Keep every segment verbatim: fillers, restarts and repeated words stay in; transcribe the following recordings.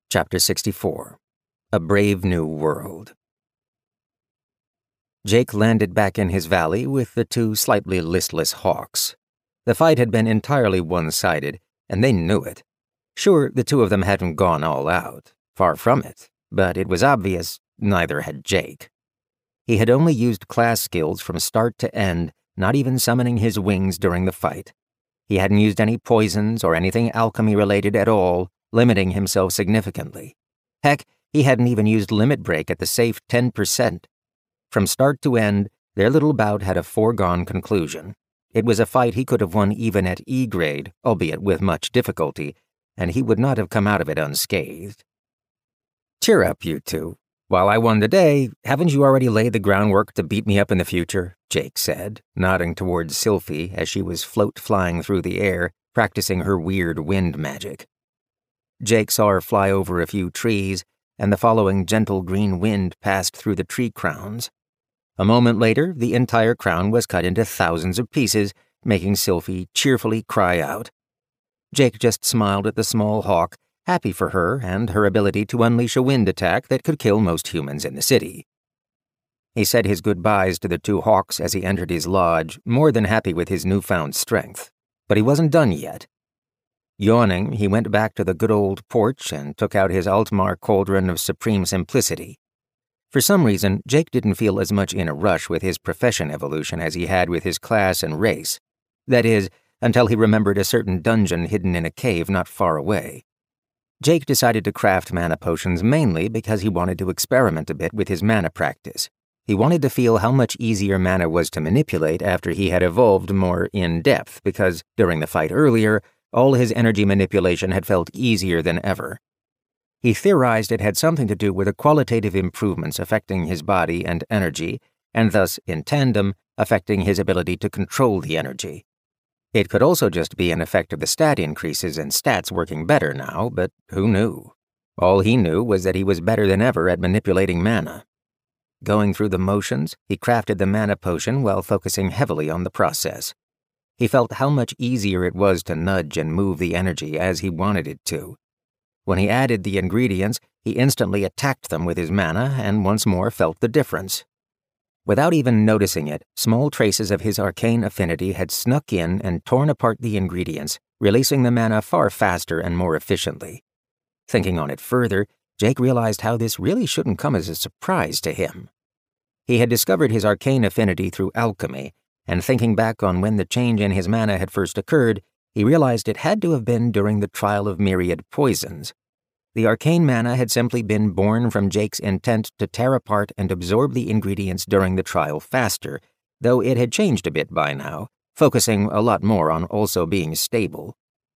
Chapter sixty-four. A Brave New World. Jake landed back in his valley with the two slightly listless hawks. The fight had been entirely one-sided, and they knew it. Sure, the two of them hadn't gone all out. Far from it. But it was obvious neither had Jake. He had only used class skills from start to end, not even summoning his wings during the fight. He hadn't used any poisons or anything alchemy-related at all, limiting himself significantly. Heck, he hadn't even used Limit Break at the safe ten percent. From start to end, their little bout had a foregone conclusion. It was a fight he could have won even at E grade, albeit with much difficulty, and he would not have come out of it unscathed. "Cheer up, you two. While I won today, haven't you already laid the groundwork to beat me up in the future?" Jake said, nodding towards Sylphie as she was float-flying through the air, practicing her weird wind magic. Jake saw her fly over a few trees, and the following gentle green wind passed through the tree crowns. A moment later, the entire crown was cut into thousands of pieces, making Sylphie cheerfully cry out. Jake just smiled at the small hawk, happy for her and her ability to unleash a wind attack that could kill most humans in the city. He said his goodbyes to the two hawks as he entered his lodge, more than happy with his newfound strength. But he wasn't done yet. Yawning, he went back to the good old porch and took out his Altmar cauldron of supreme simplicity. For some reason, Jake didn't feel as much in a rush with his profession evolution as he had with his class and race. That is, until he remembered a certain dungeon hidden in a cave not far away. Jake decided to craft mana potions mainly because he wanted to experiment a bit with his mana practice. He wanted to feel how much easier mana was to manipulate after he had evolved more in-depth because, during the fight earlier, all his energy manipulation had felt easier than ever. He theorized it had something to do with the qualitative improvements affecting his body and energy, and thus, in tandem, affecting his ability to control the energy. It could also just be an effect of the stat increases and stats working better now, but who knew? All he knew was that he was better than ever at manipulating mana. Going through the motions, he crafted the mana potion while focusing heavily on the process. He felt how much easier it was to nudge and move the energy as he wanted it to. When he added the ingredients, he instantly attacked them with his mana and once more felt the difference. Without even noticing it, small traces of his arcane affinity had snuck in and torn apart the ingredients, releasing the mana far faster and more efficiently. Thinking on it further, Jake realized how this really shouldn't come as a surprise to him. He had discovered his arcane affinity through alchemy, and thinking back on when the change in his mana had first occurred, he realized it had to have been during the trial of myriad poisons. The arcane mana had simply been born from Jake's intent to tear apart and absorb the ingredients during the trial faster, though it had changed a bit by now, focusing a lot more on also being stable.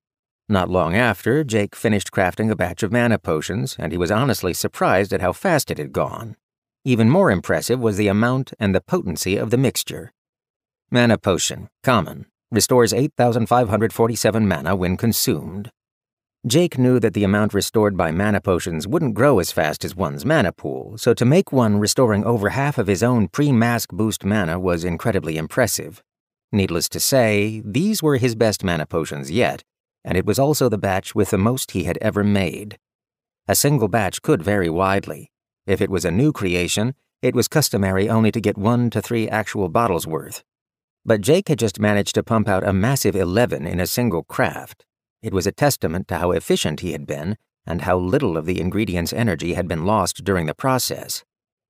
Not long after, Jake finished crafting a batch of mana potions, and he was honestly surprised at how fast it had gone. Even more impressive was the amount and the potency of the mixture. Mana Potion, Common, restores eight thousand five hundred forty-seven mana when consumed. Jake knew that the amount restored by mana potions wouldn't grow as fast as one's mana pool, so to make one restoring over half of his own pre-mask boost mana was incredibly impressive. Needless to say, these were his best mana potions yet, and it was also the batch with the most he had ever made. A single batch could vary widely. If it was a new creation, it was customary only to get one to three actual bottles worth. But Jake had just managed to pump out a massive eleven in a single craft. It was a testament to how efficient he had been and how little of the ingredient's energy had been lost during the process.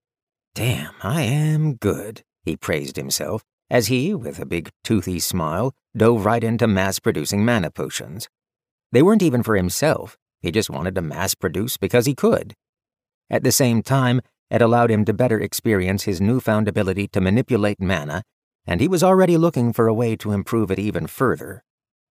"Damn, I am good," he praised himself, as he, with a big toothy smile, dove right into mass-producing mana potions. They weren't even for himself, he just wanted to mass-produce because he could. At the same time, it allowed him to better experience his newfound ability to manipulate mana, and he was already looking for a way to improve it even further.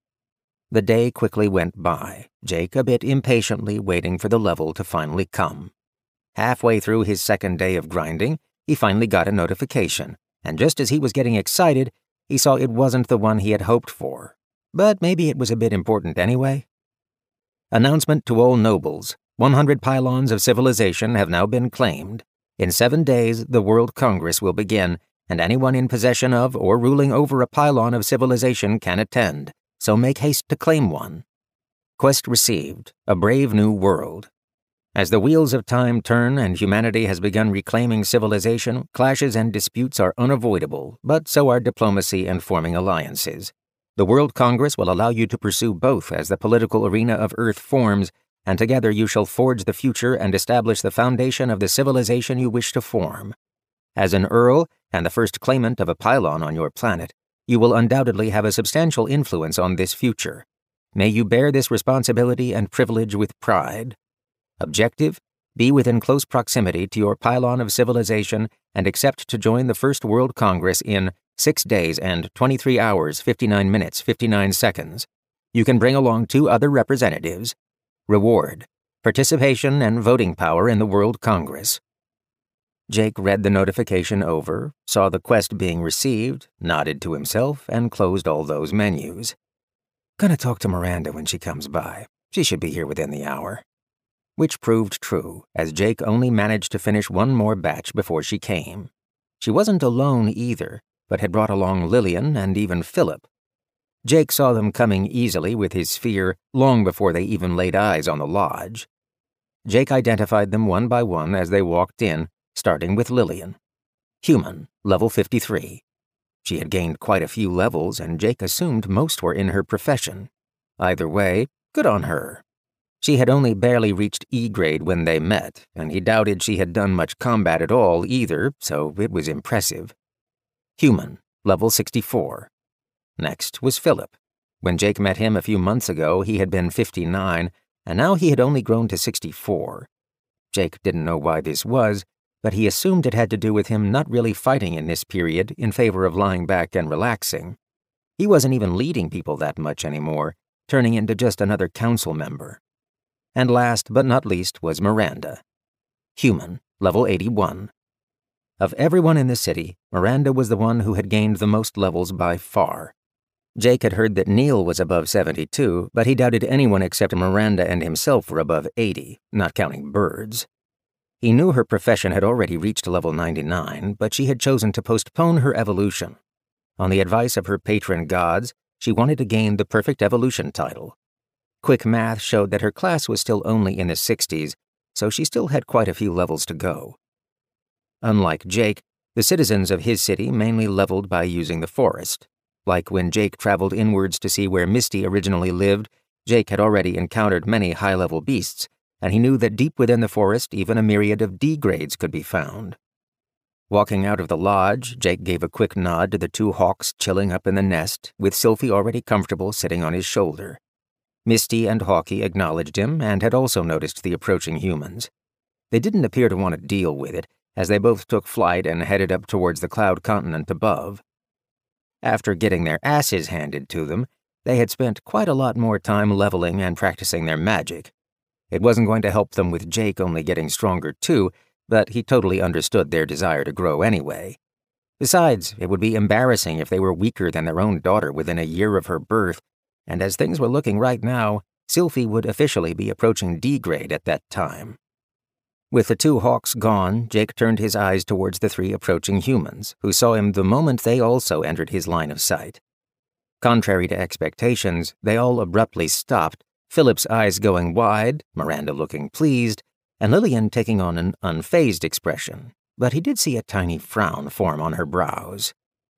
The day quickly went by, Jake a bit impatiently waiting for the level to finally come. Halfway through his second day of grinding, he finally got a notification, and just as he was getting excited, he saw it wasn't the one he had hoped for. But maybe it was a bit important anyway. Announcement to all nobles. one hundred pylons of civilization have now been claimed. In seven days, the World Congress will begin, and anyone in possession of or ruling over a pylon of civilization can attend, so make haste to claim one. Quest received, A Brave New World. As the wheels of time turn and humanity has begun reclaiming civilization, clashes and disputes are unavoidable, but so are diplomacy and forming alliances. The World Congress will allow you to pursue both as the political arena of Earth forms, and together you shall forge the future and establish the foundation of the civilization you wish to form. As an Earl and the first claimant of a pylon on your planet, you will undoubtedly have a substantial influence on this future. May you bear this responsibility and privilege with pride. Objective: be within close proximity to your pylon of civilization and accept to join the First World Congress in six days and twenty-three hours, fifty-nine minutes, fifty-nine seconds. You can bring along two other representatives. Reward: participation and voting power in the World Congress. Jake read the notification over, saw the quest being received, nodded to himself, and closed all those menus. Gonna talk to Miranda when she comes by. She should be here within the hour. Which proved true, as Jake only managed to finish one more batch before she came. She wasn't alone either, but had brought along Lillian and even Philip. Jake saw them coming easily with his sphere long before they even laid eyes on the lodge. Jake identified them one by one as they walked in, starting with Lillian. Human, level fifty-three. She had gained quite a few levels, and Jake assumed most were in her profession. Either way, good on her. She had only barely reached E grade when they met, and he doubted she had done much combat at all either, so it was impressive. Human, level sixty-four. Next was Philip. When Jake met him a few months ago, he had been fifty-nine, and now he had only grown to sixty-four. Jake didn't know why this was, but he assumed it had to do with him not really fighting in this period in favor of lying back and relaxing. He wasn't even leading people that much anymore, turning into just another council member. And last but not least was Miranda. Human, level eighty-one. Of everyone in the city, Miranda was the one who had gained the most levels by far. Jake had heard that Neil was above seventy-two, but he doubted anyone except Miranda and himself were above eighty, not counting birds. He knew her profession had already reached level ninety-nine, but she had chosen to postpone her evolution. On the advice of her patron gods, she wanted to gain the perfect evolution title. Quick math showed that her class was still only in the sixties, so she still had quite a few levels to go. Unlike Jake, the citizens of his city mainly leveled by using the forest. Like when Jake traveled inwards to see where Misty originally lived, Jake had already encountered many high-level beasts, and he knew that deep within the forest even a myriad of D grades could be found. Walking out of the lodge, Jake gave a quick nod to the two hawks chilling up in the nest, with Sylphie already comfortable sitting on his shoulder. Misty and Hawkie acknowledged him and had also noticed the approaching humans. They didn't appear to want to deal with it, as they both took flight and headed up towards the cloud continent above. After getting their asses handed to them, they had spent quite a lot more time leveling and practicing their magic. It wasn't going to help them with Jake only getting stronger too, but he totally understood their desire to grow anyway. Besides, it would be embarrassing if they were weaker than their own daughter within a year of her birth, and as things were looking right now, Sylphie would officially be approaching D grade at that time. With the two hawks gone, Jake turned his eyes towards the three approaching humans, who saw him the moment they also entered his line of sight. Contrary to expectations, they all abruptly stopped, Philip's eyes going wide, Miranda looking pleased, and Lillian taking on an unfazed expression, but he did see a tiny frown form on her brows.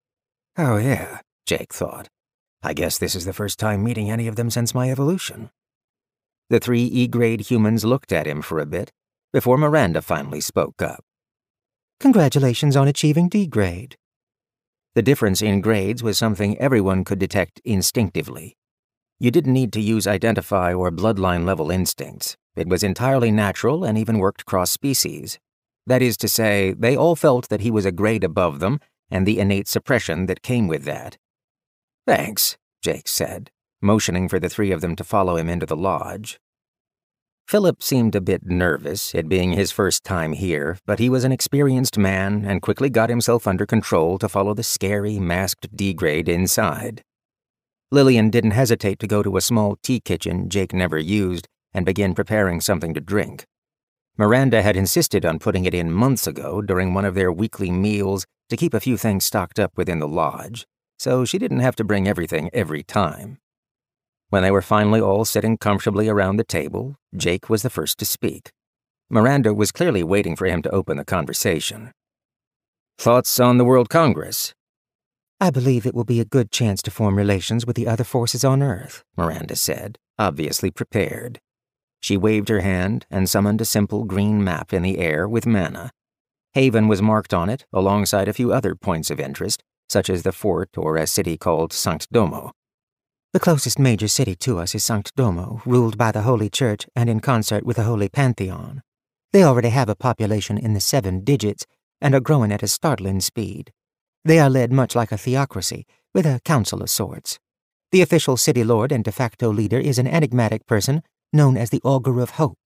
Oh yeah, Jake thought. I guess this is the first time meeting any of them since my evolution. The three E-grade humans looked at him for a bit, before Miranda finally spoke up. Congratulations on achieving D-grade. The difference in grades was something everyone could detect instinctively. You didn't need to use identify or bloodline-level instincts. It was entirely natural and even worked cross-species. That is to say, they all felt that he was a grade above them and the innate suppression that came with that. Thanks, Jake said, motioning for the three of them to follow him into the lodge. Philip seemed a bit nervous, it being his first time here, but he was an experienced man and quickly got himself under control to follow the scary, masked D-grade inside. Lillian didn't hesitate to go to a small tea kitchen Jake never used and begin preparing something to drink. Miranda had insisted on putting it in months ago during one of their weekly meals to keep a few things stocked up within the lodge, so she didn't have to bring everything every time. When they were finally all sitting comfortably around the table, Jake was the first to speak. Miranda was clearly waiting for him to open the conversation. "Thoughts on the World Congress?" "I believe it will be a good chance to form relations with the other forces on Earth," Miranda said, obviously prepared. She waved her hand and summoned a simple green map in the air with mana. Haven was marked on it alongside a few other points of interest, such as the fort or a city called Sankt Domo. "The closest major city to us is Sankt Domo, ruled by the Holy Church and in concert with the Holy Pantheon. They already have a population in the seven digits and are growing at a startling speed. They are led much like a theocracy, with a council of sorts. The official city lord and de facto leader is an enigmatic person known as the Augur of Hope."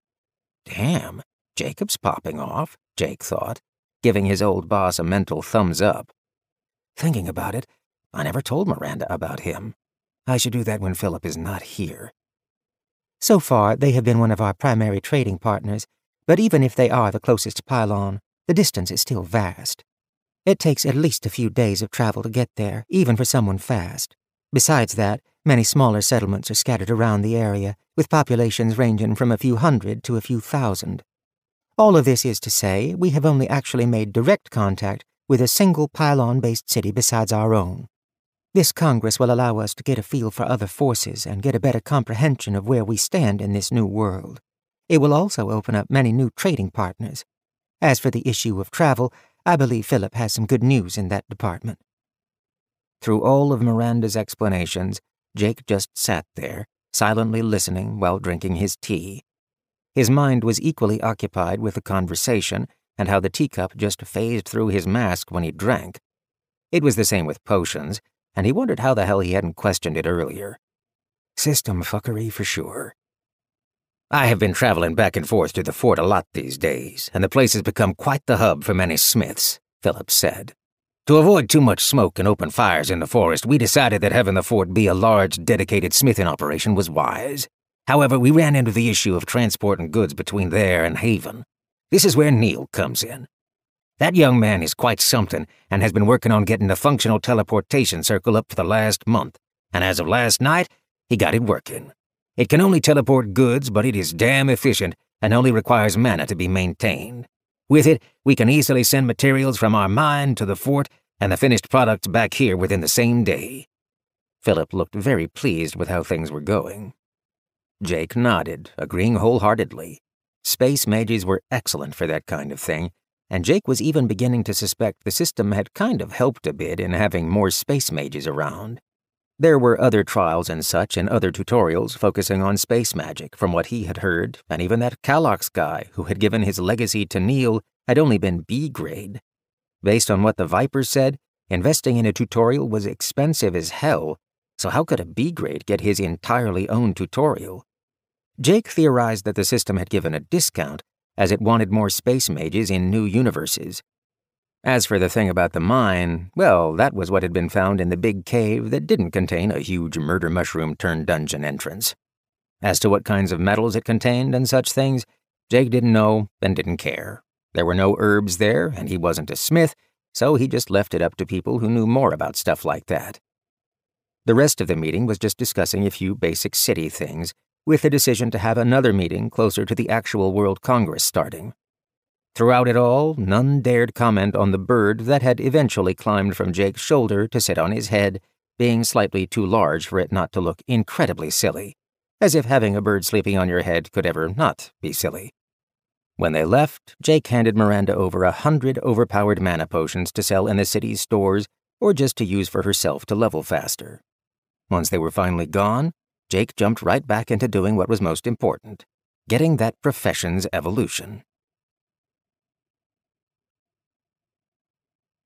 Damn, Jacob's popping off, Jake thought, giving his old boss a mental thumbs up. Thinking about it, I never told Miranda about him. I should do that when Philip is not here. "So far, they have been one of our primary trading partners, but even if they are the closest pylon, the distance is still vast. It takes at least a few days of travel to get there, even for someone fast. Besides that, many smaller settlements are scattered around the area, with populations ranging from a few hundred to a few thousand. All of this is to say, we have only actually made direct contact with a single pylon-based city besides our own. This Congress will allow us to get a feel for other forces and get a better comprehension of where we stand in this new world. It will also open up many new trading partners. As for the issue of travel, I believe Philip has some good news in that department." Through all of Miranda's explanations, Jake just sat there, silently listening while drinking his tea. His mind was equally occupied with the conversation and how the teacup just phased through his mask when he drank. It was the same with potions, and he wondered how the hell he hadn't questioned it earlier. System fuckery for sure. "I have been traveling back and forth to the fort a lot these days, and the place has become quite the hub for many smiths," Philip said. "To avoid too much smoke and open fires in the forest, we decided that having the fort be a large, dedicated smithing operation was wise. However, we ran into the issue of transporting goods between there and Haven. This is where Neil comes in. That young man is quite something and has been working on getting the functional teleportation circle up for the last month, and as of last night, he got it working. It can only teleport goods, but it is damn efficient and only requires mana to be maintained. With it, we can easily send materials from our mine to the fort and the finished products back here within the same day." Philip looked very pleased with how things were going. Jake nodded, agreeing wholeheartedly. Space mages were excellent for that kind of thing, and Jake was even beginning to suspect the system had kind of helped a bit in having more space mages around. There were other trials and such and other tutorials focusing on space magic from what he had heard, and even that Kalox guy who had given his legacy to Neil had only been B-grade. Based on what the Viper said, investing in a tutorial was expensive as hell, so how could a B-grade get his entirely own tutorial? Jake theorized that the system had given a discount, as it wanted more space mages in new universes. As for the thing about the mine, well, that was what had been found in the big cave that didn't contain a huge murder mushroom-turned-dungeon entrance. As to what kinds of metals it contained and such things, Jake didn't know and didn't care. There were no herbs there, and he wasn't a smith, so he just left it up to people who knew more about stuff like that. The rest of the meeting was just discussing a few basic city things, with the decision to have another meeting closer to the actual World Congress starting. Throughout it all, none dared comment on the bird that had eventually climbed from Jake's shoulder to sit on his head, being slightly too large for it not to look incredibly silly, as if having a bird sleeping on your head could ever not be silly. When they left, Jake handed Miranda over a hundred overpowered mana potions to sell in the city's stores or just to use for herself to level faster. Once they were finally gone, Jake jumped right back into doing what was most important, getting that profession's evolution.